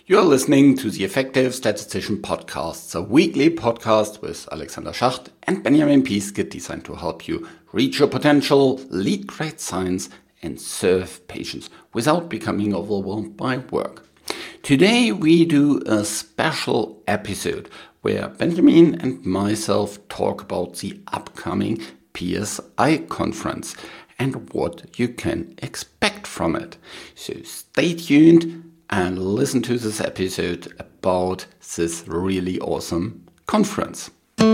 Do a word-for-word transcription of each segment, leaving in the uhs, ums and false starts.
You're listening to the Effective Statistician Podcast, a weekly podcast with Alexander Schacht and Benjamin Piske, designed to help you reach your potential, lead great science, and serve patients without becoming overwhelmed by work. Today we do a special episode where Benjamin and myself talk about the upcoming P S I conference and what you can expect from it. So stay tuned and listen to this episode about this really awesome conference.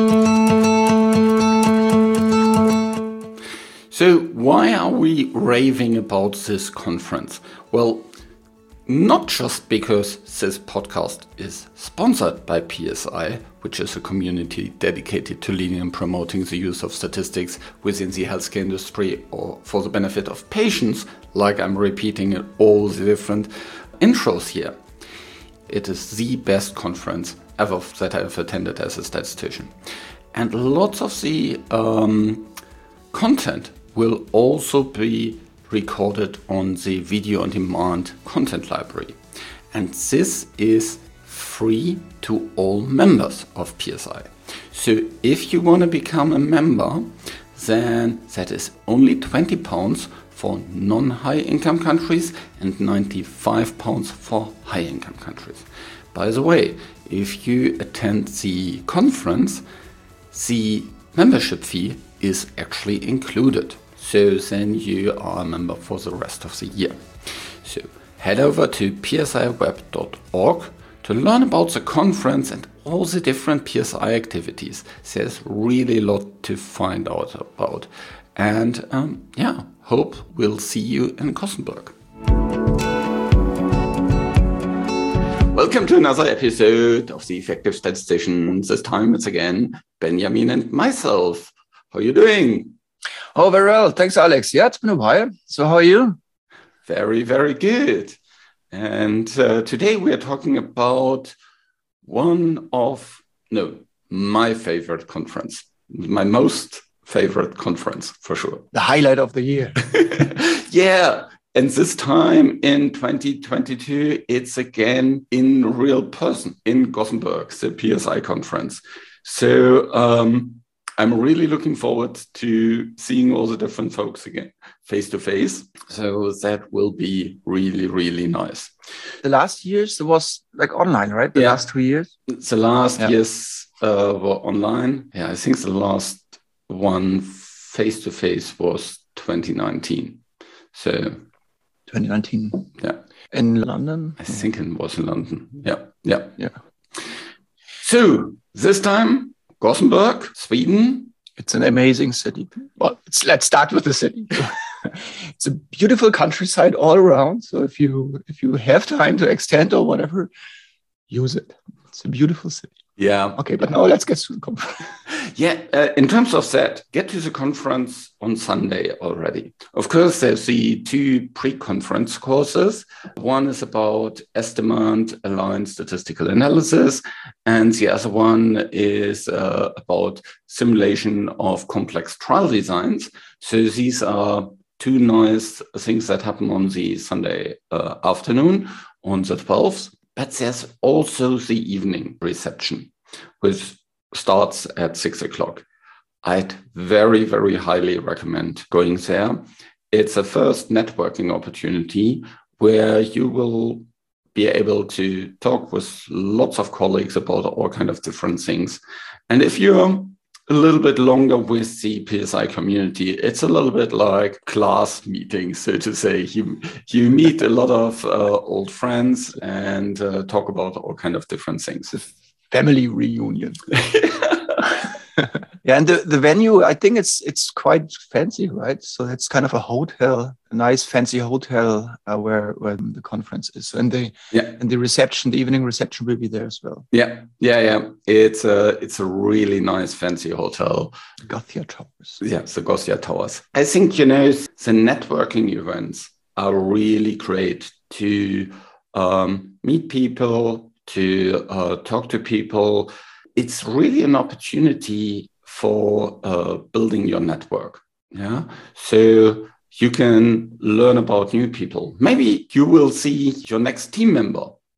So why are we raving about this conference? Well, not just because this podcast is sponsored by P S I, which is a community dedicated to leading and promoting the use of statistics within the healthcare industry or for the benefit of patients, like I'm repeating in all the different intros here. It is the best conference ever that I've attended as a statistician. And lots of the um, content will also be recorded on the video on demand content library. And this is free to all members of P S I. So if you want to become a member, then that is only twenty pounds for non-high income countries and ninety-five pounds for high income countries. By the way, if you attend the conference, the membership fee is actually included. So then you are a member for the rest of the year. So head over to p s i web dot org to learn about the conference and all the different P S I activities. There's really a lot to find out about. And um, yeah, hope we'll see you in Gothenburg. Welcome to another episode of The Effective Statistician. This time it's again Benjamin and myself. How are you doing? Oh, very well. Thanks, Alex. Yeah, it's been a while. So how are you? Very, very good. And uh, today we are talking about one of, no, my favorite conference, my most favorite conference for sure. The highlight of the year. Yeah. And this time in twenty twenty-two, it's again in real person in Gothenburg, the P S I conference. So um, I'm really looking forward to seeing all the different folks again face to face. So that will be really, really nice. The last years it was like online, right? The yeah. last two years? The last yeah. years uh, were online. Yeah, I think the last one face to face was twenty nineteen. So twenty nineteen. Yeah. In London? I think it was in London. Yeah. Yeah. Yeah. So this time, Gothenburg, Sweden. It's an amazing city. Well, it's, let's start with the city. It's a beautiful countryside all around. So if you if you have time to extend or whatever, use it. It's a beautiful city. Yeah. Okay, but now let's get to the conference. Yeah, uh, in terms of that, get to the conference on Sunday already. Of course, there's the two pre-conference courses. One is about estimate aligned statistical analysis, and the other one is uh, about simulation of complex trial designs. So these are two nice things that happen on the Sunday uh, afternoon on the twelfth. But there's also the evening reception, which starts at six o'clock. I'd very, very highly recommend going there. It's a first networking opportunity where you will be able to talk with lots of colleagues about all kinds of different things. And if you're a little bit longer with the P S I community, it's a little bit like class meetings, so to say. You, you meet a lot of uh, old friends and uh, talk about all kinds of different things. Family reunion. Yeah, and the, the venue, I think it's it's quite fancy, right? So it's kind of a hotel, a nice fancy hotel uh, where where the conference is. And the yeah. and the reception, the evening reception will be there as well. Yeah, yeah, yeah. It's a it's a really nice fancy hotel. Gothia Towers. Yeah, the Gothia Towers. I think, you know, the networking events are really great to um, meet people, to uh, talk to people. It's really an opportunity for uh, building your network. Yeah. So you can learn about new people. Maybe you will see your next team member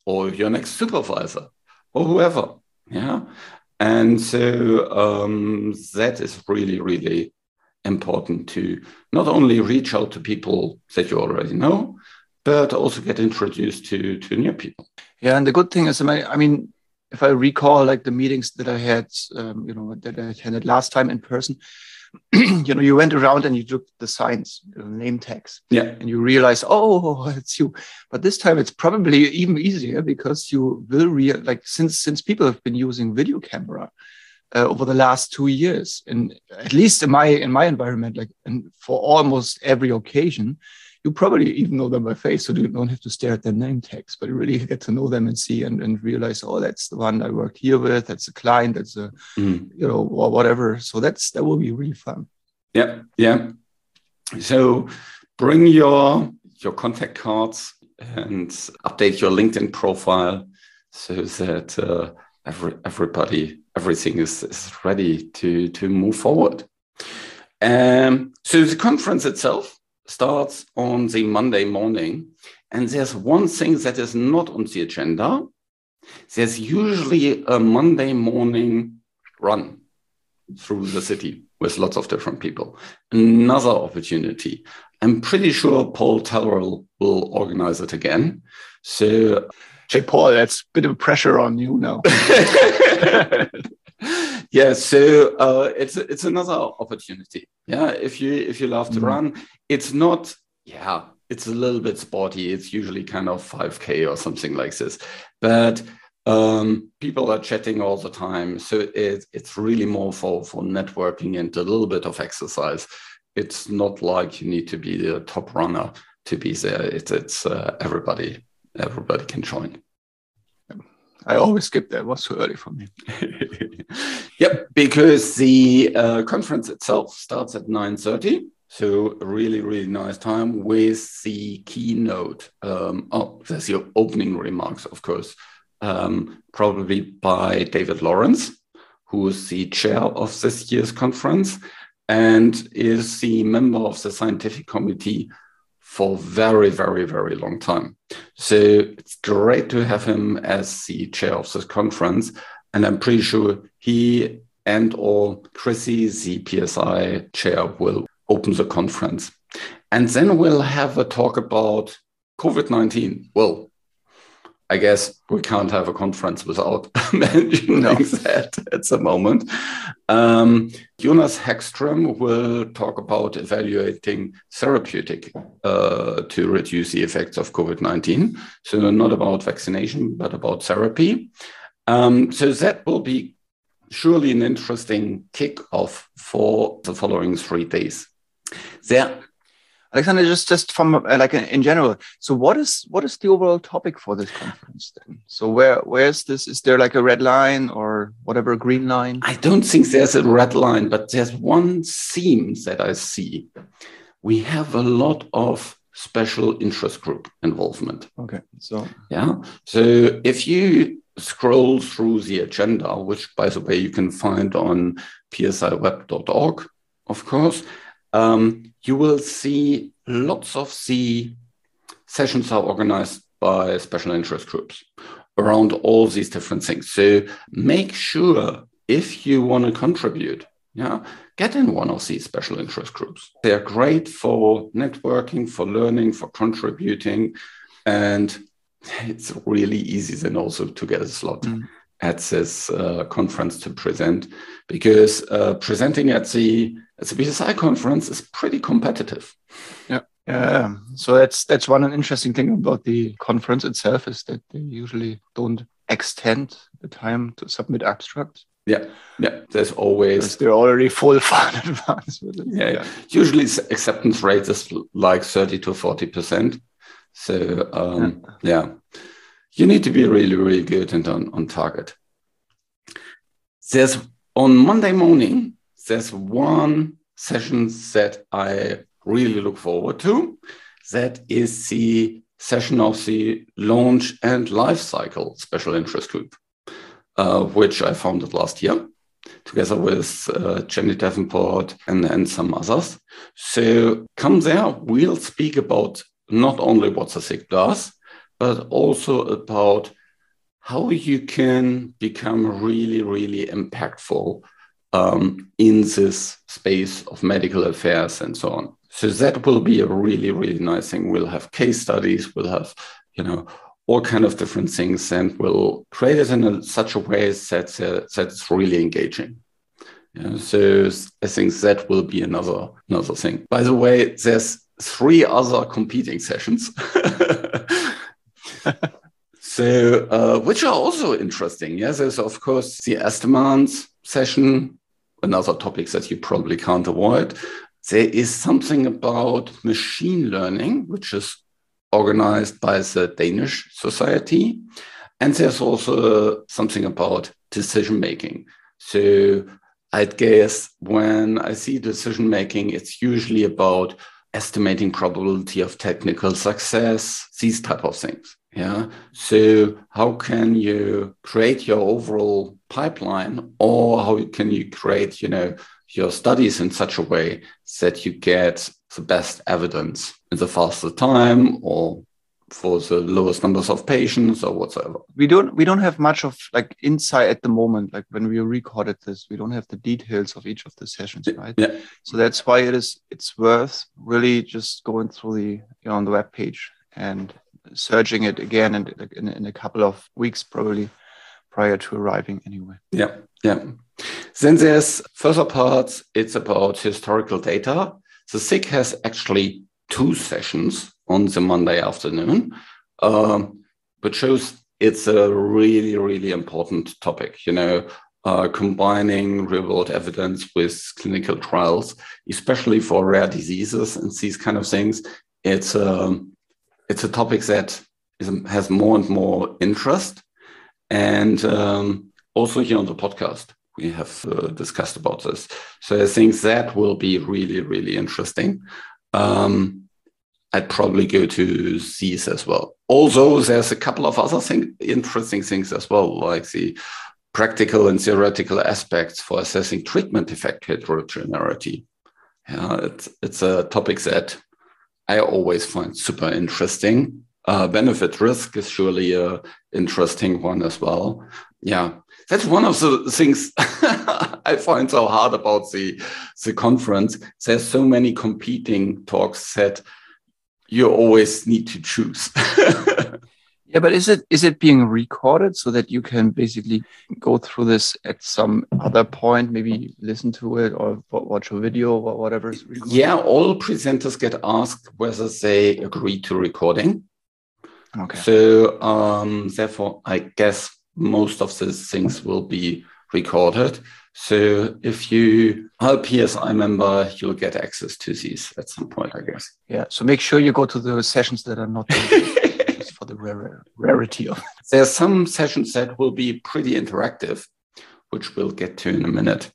or your next supervisor or whoever. Yeah. And so um, that is really, really important to not only reach out to people that you already know, but also get introduced to, to new people. Yeah. And the good thing is, I mean, if I recall like the meetings that I had, um, you know, that I attended last time in person, you know, you went around and you took the signs, the name tags, yeah, and you realize, oh, it's you. But this time it's probably even easier because you will real like since since people have been using video camera uh, over the last two years, and at least in my in my environment, like and for almost every occasion, you probably even know them by face, so you don't have to stare at their name tags, but you really get to know them and see and, and realize, oh, that's the one I worked here with, that's a client, that's a, mm. you know, or whatever. So that's, that will be really fun. Yeah, yeah. So bring your, your contact cards and update your LinkedIn profile so that uh, every, everybody, everything is, is ready to, to move forward. Um, so the conference itself starts on the Monday morning, and there's one thing that is not on the agenda. There's usually a Monday morning run through the city with lots of different people. Another opportunity. I'm pretty sure Paul Tellerell will organize it again. So, hey, Paul, that's a bit of pressure on you now. Yeah, so uh, it's it's another opportunity. Yeah, if you if you love to mm. run, it's not. Yeah, it's a little bit sporty. It's usually kind of five K or something like this, but um, people are chatting all the time. So it, it's really more for for networking and a little bit of exercise. It's not like you need to be the top runner to be there. It's it's uh, everybody everybody can join. I always skip that. It was too early for me. Yep, because the uh, conference itself starts at nine thirty. So a really, really nice time with the keynote. Um, oh, there's your opening remarks, of course, um, probably by David Lawrence, who is the chair of this year's conference and is the member of the scientific committee for very, very, very long time. So it's great to have him as the chair of this conference. And I'm pretty sure he and or Chrissy, the P S I chair, will open the conference. And then we'll have a talk about COVID nineteen. Well, I guess we can't have a conference without mentioning no. that at the moment. Um, Jonas Häggström will talk about evaluating therapeutic uh, to reduce the effects of COVID nineteen. So not about vaccination, but about therapy. Um, so that will be surely an interesting kickoff for the following three days. There. Alexander, just, just from uh, like in general, so what is what is the overall topic for this conference then? So where where's this? Is there like a red line or whatever, a green line? I don't think there's a red line, but there's one theme that I see. We have a lot of special interest group involvement. Okay, so yeah. So if you scroll through the agenda, which by the way you can find on p s i web dot org, of course. Um, you will see lots of the sessions are organized by special interest groups around all these different things. So make sure if you want to contribute, yeah, get in one of these special interest groups. They're great for networking, for learning, for contributing. And it's really easy then also to get a slot mm. at this uh, conference to present, because uh, presenting at the at the P S I conference is pretty competitive. Yeah, yeah. So that's that's one interesting thing about the conference itself is that they usually don't extend the time to submit abstracts. Yeah, yeah. There's always because they're already full far in advance with it. Yeah, yeah. Usually acceptance rate is like thirty to forty percent. So um, yeah. yeah. You need to be really, really good and on, on target. There's on Monday morning, there's one session that I really look forward to. That is the session of the launch and life cycle special interest group, uh, which I founded last year together with uh, Jenny Davenport and, and some others. So come there, we'll speak about not only what the S I G does, but also about how you can become really, really impactful um, in this space of medical affairs and so on. So that will be a really, really nice thing. We'll have case studies, we'll have, you know, all kind of different things, and we'll create it in a, such a way that, uh, that it's really engaging. Yeah, so I think that will be another, another thing. By the way, there's three other competing sessions. So, uh, which are also interesting. Yes, there's of course the Estermans session, another topic that you probably can't avoid. There is something about machine learning, which is organized by the Danish Society. And there's also something about decision making. So I'd guess when I see decision making, it's usually about estimating probability of technical success, these type of things. Yeah. So how can you create your overall pipeline, or how can you create, you know, your studies in such a way that you get the best evidence in the fastest time, or for the lowest numbers of patients, or whatsoever? We don't we don't have much of like insight at the moment. Like when we recorded this, we don't have the details of each of the sessions, right? Yeah. So that's why it is it's worth really just going through the, you know, on the web page and searching it again in, in, in a couple of weeks, probably prior to arriving anyway. Yeah, yeah. Then there's further parts. It's about historical data. The S I C has actually two sessions on the Monday afternoon, um, which shows it's a really, really important topic, you know, uh, combining real-world evidence with clinical trials, especially for rare diseases and these kind of things. It's um, It's a topic that is, has more and more interest. And um, also here on the podcast, we have uh, discussed about this. So I think that will be really, really interesting. Um, I'd probably go to these as well. Although there's a couple of other thing, interesting things as well, like the practical and theoretical aspects for assessing treatment effect heterogeneity. Yeah, it's, it's a topic that I always find super interesting. Uh, benefit risk is surely a interesting one as well. Yeah, that's one of the things I find so hard about the, the conference. There's so many competing talks that you always need to choose. Yeah, but is it is it being recorded so that you can basically go through this at some other point, maybe listen to it or watch a video or whatever? Is recorded? Yeah, all presenters get asked whether they agree to recording. Okay. So um, therefore, I guess most of these things will be recorded. So if you are a P S I member, you'll get access to these at some point, I guess. Yeah. So make sure you go to the sessions that are not just for the rare, rarity of it. There's some sessions that will be pretty interactive, which we'll get to in a minute.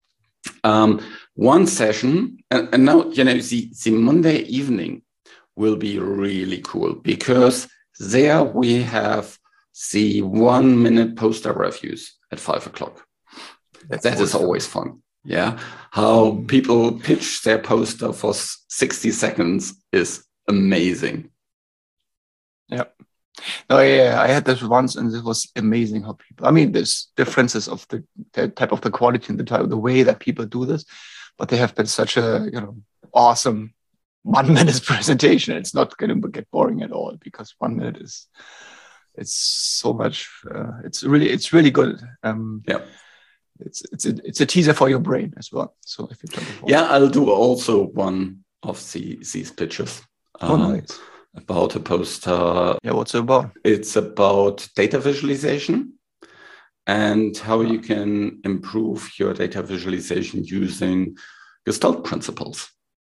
Um, one session, and, and now, you know, the, the Monday evening will be really cool because there we have the one minute poster reviews at five o'clock. That's that awesome. Is always fun. Yeah. How people pitch their poster for sixty seconds is amazing. Yeah. No, yeah, I had this once and it was amazing how people, I mean, there's differences of the, the type of the quality and the type of the way that people do this, but they have been such a, you know, awesome one minute presentation. It's not going to get boring at all because one minute is, it's so much, uh, it's really, it's really good. Um, yeah. It's, it's, a, it's a teaser for your brain as well. So if you yeah, I'll do also one of the, these pitches. Oh, um, nice. About a poster. Yeah, what's it about? It's about data visualization and how you can improve your data visualization using Gestalt principles.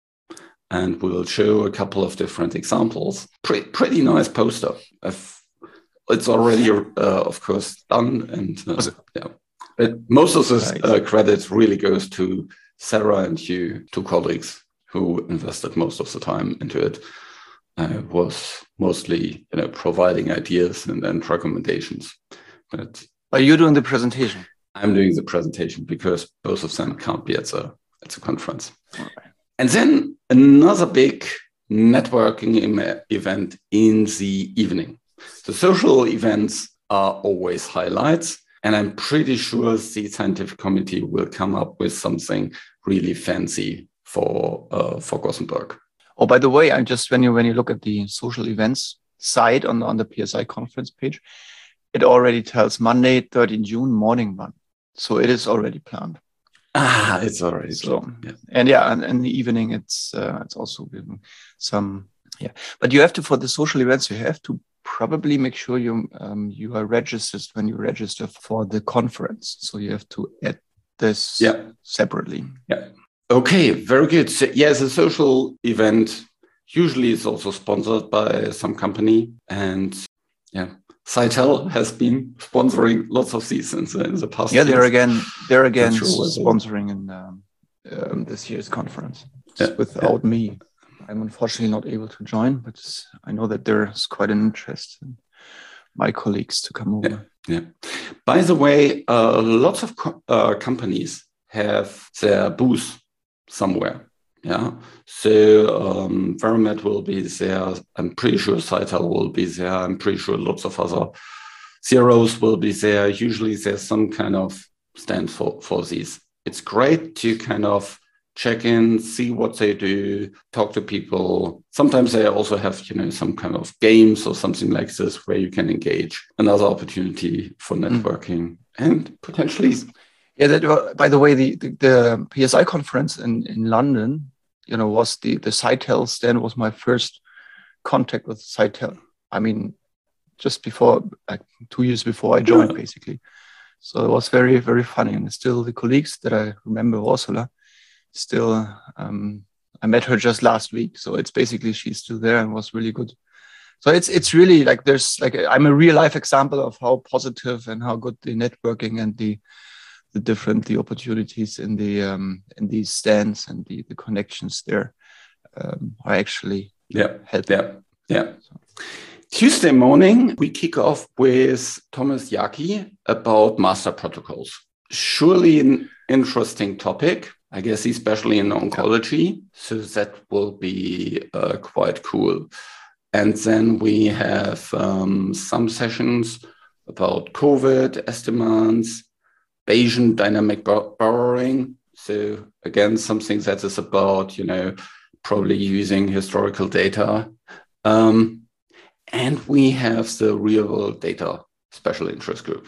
And we'll show a couple of different examples. Pre- pretty nice poster. I've, it's already, uh, of course, done. And uh, yeah, but most of this uh, credit really goes to Sarah and you, two colleagues who invested most of the time into it. I was mostly, you know, providing ideas and then recommendations. But are you doing the presentation? I'm doing the presentation because both of them can't be at the at the conference. Right. And then another big networking em- event in the evening. The social events are always highlights. And I'm pretty sure the scientific committee will come up with something really fancy for uh, for Gothenburg. Oh, by the way, I just when you when you look at the social events site on, on the P S I conference page, it already tells Monday, thirteenth June morning run. So it is already planned. Ah, it's already so planned. Yeah. And yeah, and in the evening it's uh, it's also given some yeah. But you have to for the social events you have to probably make sure you um, you are registered when you register for the conference. So you have to add this yeah. separately. Yeah. Okay, very good. So, yes, a social event usually is also sponsored by some company. And yeah, Sitel has been sponsoring lots of seasons in the past. Yeah, they're years. again, they're again sure sponsoring in um, um, this year's conference. Yeah. Without yeah. me. I'm unfortunately not able to join, but I know that there's quite an interest in my colleagues to come over. Yeah. yeah. By the way, uh, lots of co- uh, companies have their booth somewhere. Yeah. So um, Verimet will be there. I'm pretty sure Sitel will be there. I'm pretty sure lots of other zeros will be there. Usually there's some kind of stand for, for these. It's great to kind of check in, see what they do, talk to people. Sometimes they also have, you know, some kind of games or something like this where you can engage. Another opportunity for networking mm. and potentially. Yeah, that, by the way, the, the, the P S I conference in, in London, you know, was the, the Sitel stand was my first contact with Sitel. I mean, just before, like two years before I joined, yeah. basically. So it was very, very funny. And still the colleagues that I remember, Ursula, still, um, I met her just last week. So it's basically, she's still there and was really good. So it's it's really like, there's like, a, I'm a real life example of how positive and how good the networking and the the different, the opportunities in the, um, in these stands and the, the connections there um, are actually yeah, helping. Yeah, yeah. So. Tuesday morning, we kick off with Thomas Yaki about master protocols. Surely an interesting topic. I guess especially in oncology. So that will be uh, quite cool. And then we have um, some sessions about COVID estimates, Bayesian dynamic borrowing. So again, something that is about, you know, probably using historical data. Um, and we have the real world data special interest group,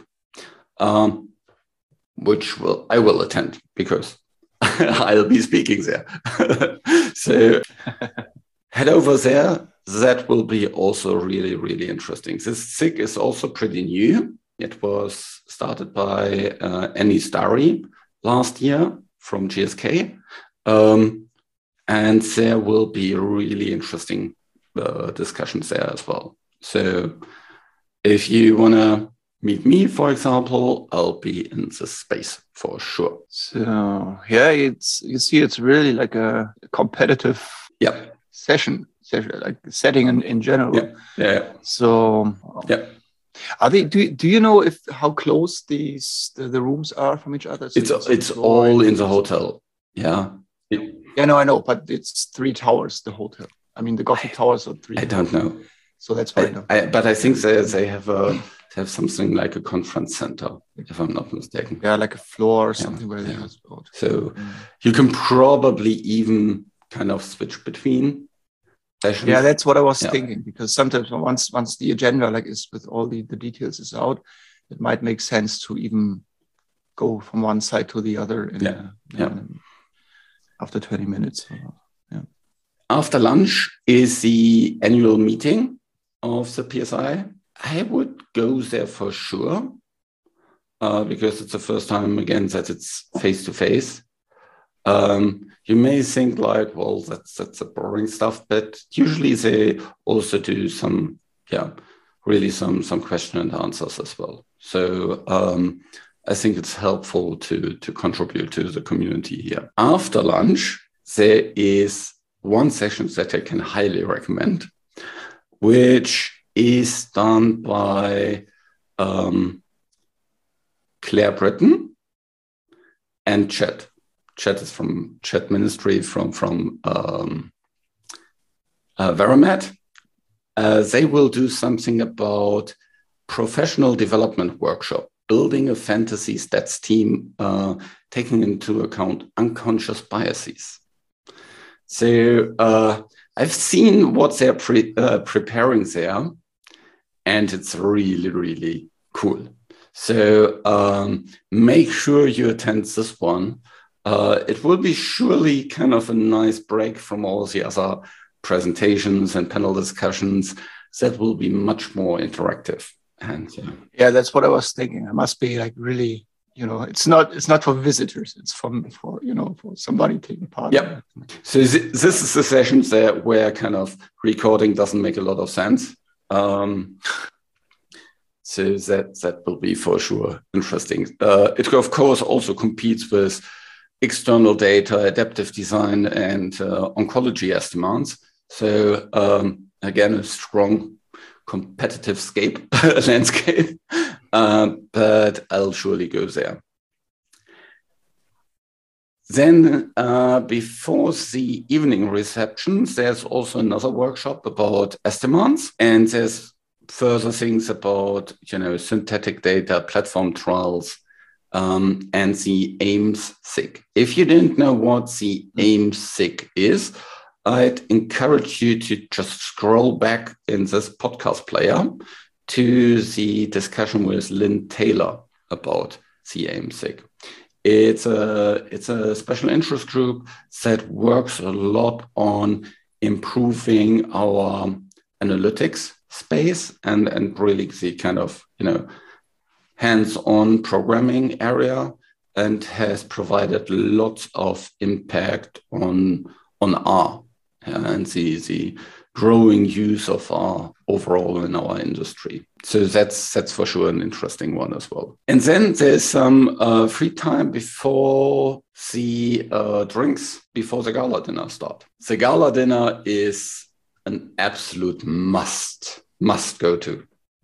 um, which will I will attend because I'll be speaking there. So head over there. That will be also really, really interesting. This S I G is also pretty new. It was started by uh, Annie Starry last year from G S K. Um, and there will be really interesting uh, discussions there as well. So if you want to meet me, for example, I'll be in the space for sure. So yeah, it's you see, it's really like a competitive yeah. session, session, like setting in, in general. Yeah. yeah. So yeah. Are they? Do Do you know if how close these the, the rooms are from each other? So it's it's, it's all in the hotel. Yeah. It, yeah, no, I know, but it's three towers. The hotel. I mean, the Gothic towers are three. I don't know. So that's why I, I know. I, but I think they they have a they have something like a conference center, if I'm not mistaken. Yeah, like a floor or something yeah, where they yeah. have. So mm. you can probably even kind of switch between sessions. Yeah, that's what I was yeah. thinking, because sometimes once once the agenda like is with all the, the details is out, it might make sense to even go from one side to the other in, yeah. in, yeah. in, after twenty minutes. Yeah. After lunch is the annual meeting of the P S I. I would go there for sure uh, because it's the first time again that it's face to face. Um, you may think like, well, that's that's a boring stuff, but usually they also do some, yeah, really some some question and answers as well. So um, I think it's helpful to to contribute to the community here. After lunch, there is one session that I can highly recommend, which is done by um, Claire Britton and Chet. Chet is from Chet Ministry from from um, uh, Verimet, Uh, they will do something about professional development workshop, building a fantasy stats team, uh, taking into account unconscious biases. So uh, I've seen what they're pre- uh, preparing there, and it's really, really cool. So um, make sure you attend this one. Uh, it will be surely kind of a nice break from all the other presentations and panel discussions that will be much more interactive. And yeah, yeah, that's what I was thinking. It must be like really, you know, it's not it's not for visitors. It's from for you know for somebody taking part. Yeah. So th- this is the sessions there where kind of recording doesn't make a lot of sense. Um, so that that will be for sure interesting. Uh, it of course also competes with external data, adaptive design, and uh, oncology estimates. So um, again, a strong competitive scape landscape, uh, but I'll surely go there. Then uh, before the evening receptions, there's also another workshop about estimates, and there's further things about, you know, synthetic data, platform trials, um, and the AIMS-SIG. If you didn't know what the AIMS-SIG is, I'd encourage you to just scroll back in this podcast player to the discussion with Lynn Taylor about the AIMS-SIG. It's a, it's a special interest group that works a lot on improving our analytics space and, and really the kind of, you know, hands-on programming area, and has provided lots of impact on, on R and the, the growing use of R overall in our industry. So that's that's for sure an interesting one as well. And then there's some uh, free time before the uh, drinks, before the gala dinner start. The gala dinner is an absolute must, must go to.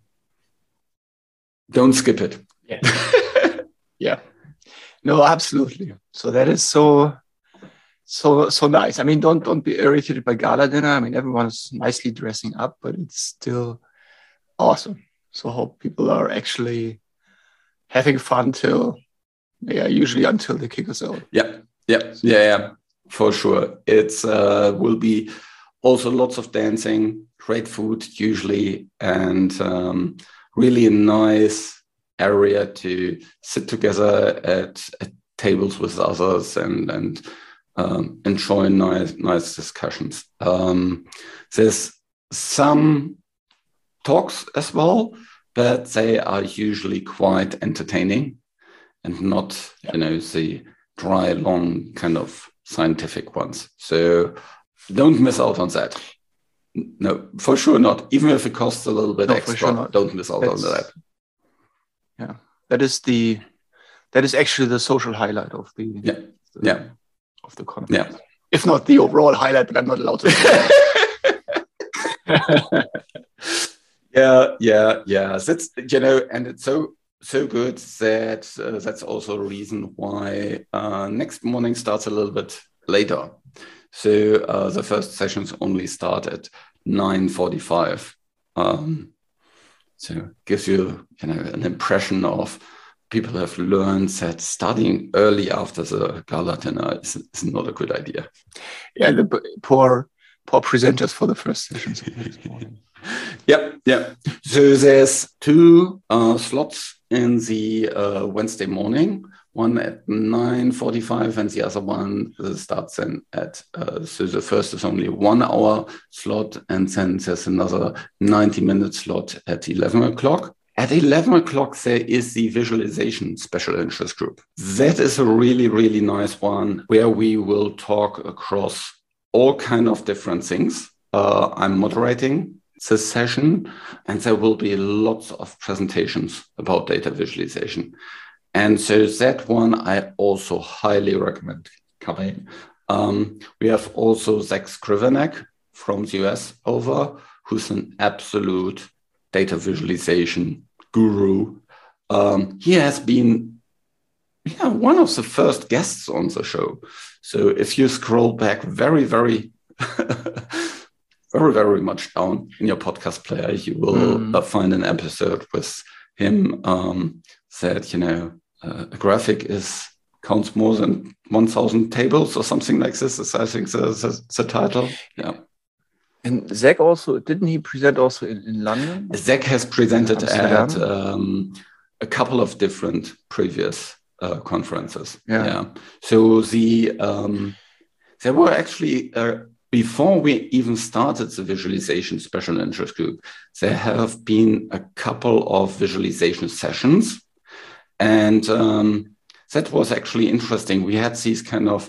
Don't skip it. Yeah. Yeah. No, absolutely. So that is so... So so nice. I mean, don't don't be irritated by gala dinner. I mean, everyone's nicely dressing up, but it's still awesome. So I hope people are actually having fun till, yeah, usually until they kick us out. Yeah, yeah, yeah, yeah, for sure. It's uh, will be also lots of dancing, great food usually, and um, really a nice area to sit together at, at tables with others and and. Um, enjoy nice, nice discussions. Um, there's some talks as well, but they are usually quite entertaining and not, yeah. you know, the dry, long kind of scientific ones. So don't miss out on that. No, for sure not. Even if it costs a little bit no, extra, sure don't miss out That's, on that. Yeah, that is the that is actually the social highlight of the yeah the, yeah. of the conference. Yeah. If not the overall highlight, but I'm not allowed to. yeah, yeah, yeah. That's, you know, and it's so so good that uh, that's also a reason why uh, next morning starts a little bit later. So uh, the first sessions only start at nine forty-five. Um, so gives you, you know, an impression of people have learned that studying early after the gala dinner is, is not a good idea. Yeah, the poor, poor presenters for the first sessions. yeah, yeah. So there's two uh, slots in the uh, Wednesday morning, one at nine forty-five and the other one starts then at, uh, so the first is only one hour slot, and then there's another ninety minute slot at eleven o'clock. At eleven o'clock, there is the visualization special interest group. That is a really, really nice one where we will talk across all kind of different things. Uh, I'm moderating this session, and there will be lots of presentations about data visualization. And so that one I also highly recommend coming. Um, we have also Zach Skrivenek from the U S over, who's an absolute data visualization guru. Um, he has been yeah, one of the first guests on the show. So if you scroll back very, very very, very much down in your podcast player, you will mm. uh, find an episode with him um, said, you know, uh, a graphic is counts more than one thousand tables or something like this, is I think the, the, the title. Yeah. And Zach also, didn't he present also in, in London? Zach has presented at um, a couple of different previous uh, conferences. Yeah. yeah. So the um, there were actually, uh, before we even started the visualization special interest group, there have been a couple of visualization sessions. And um, that was actually interesting. We had these kind of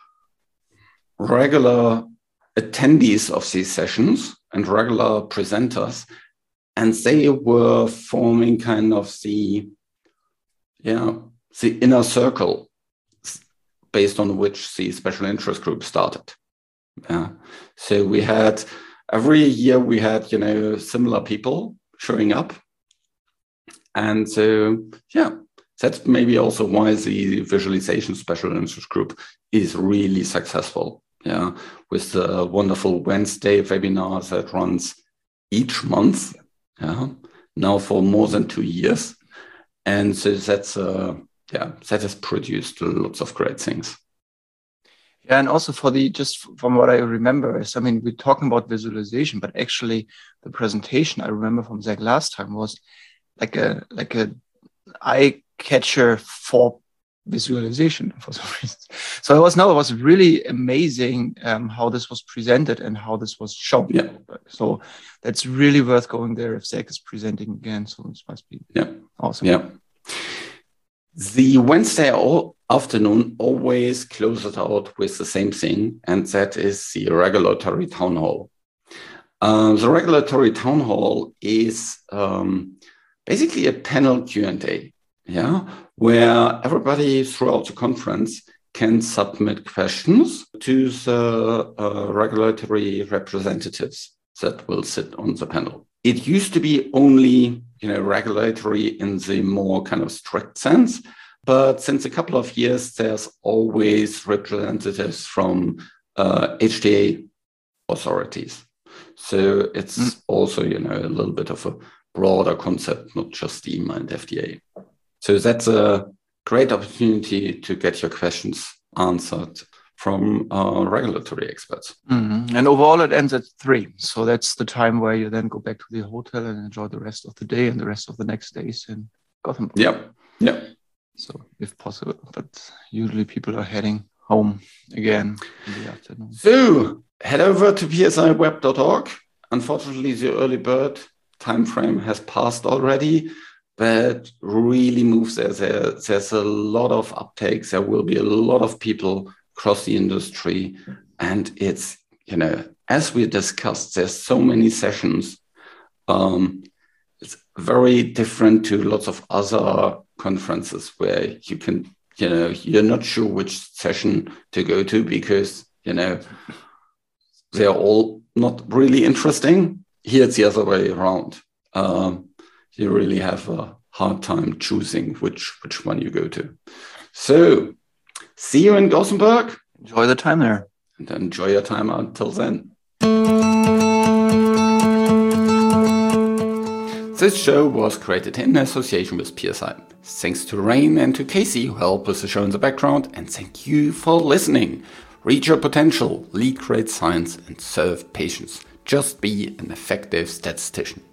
regular attendees of these sessions and regular presenters, and they were forming kind of the, yeah, the inner circle based on which the special interest group started. Yeah. So we had, every year we had, you know, similar people showing up. And so, yeah, that's maybe also why the visualization special interest group is really successful. Yeah, with the wonderful Wednesday webinar that runs each month, yeah, now for more than two years. And so that's, uh, yeah, that has produced lots of great things. Yeah, and also for the, just from what I remember is, I mean, we're talking about visualization, but actually the presentation I remember from Zach last time was like a, like a eye catcher for visualization for some reason. So it was no, it was really amazing um, how this was presented and how this was shown. Yeah. So that's really worth going there if Zach is presenting again. So this must be yeah. awesome. Yeah. The Wednesday afternoon always closes out with the same thing, and that is the regulatory town hall. Uh, the regulatory town hall is um, basically a panel Q and A. Yeah, where everybody throughout the conference can submit questions to the uh, regulatory representatives that will sit on the panel. It used to be only, you know, regulatory in the more kind of strict sense, but since a couple of years, there's always representatives from uh, H T A authorities. So it's mm. also, you know, a little bit of a broader concept, not just E M A and F D A. So that's a great opportunity to get your questions answered from uh, regulatory experts. Mm-hmm. And overall, it ends at three. So that's the time where you then go back to the hotel and enjoy the rest of the day and the rest of the next days in Gothenburg. Yep. Yep. So if possible, but usually people are heading home again in the afternoon. So head over to P S I web dot org. Unfortunately, the early bird time frame has passed already. But really moves there. there. There's a lot of uptakes. There will be a lot of people across the industry. And it's, you know, as we discussed, there's so many sessions. Um, it's very different to lots of other conferences where you can, you know, you're not sure which session to go to because, you know, they're all not really interesting. Here it's the other way around. Um, you really have a hard time choosing which, which one you go to. So, see you in Gothenburg. Enjoy the time there. And enjoy your time until then. This show was created in association with P S I. Thanks to Rain and to Casey who help with the show in the background, and thank you for listening. Reach your potential, lead great science, and serve patients. Just be an effective statistician.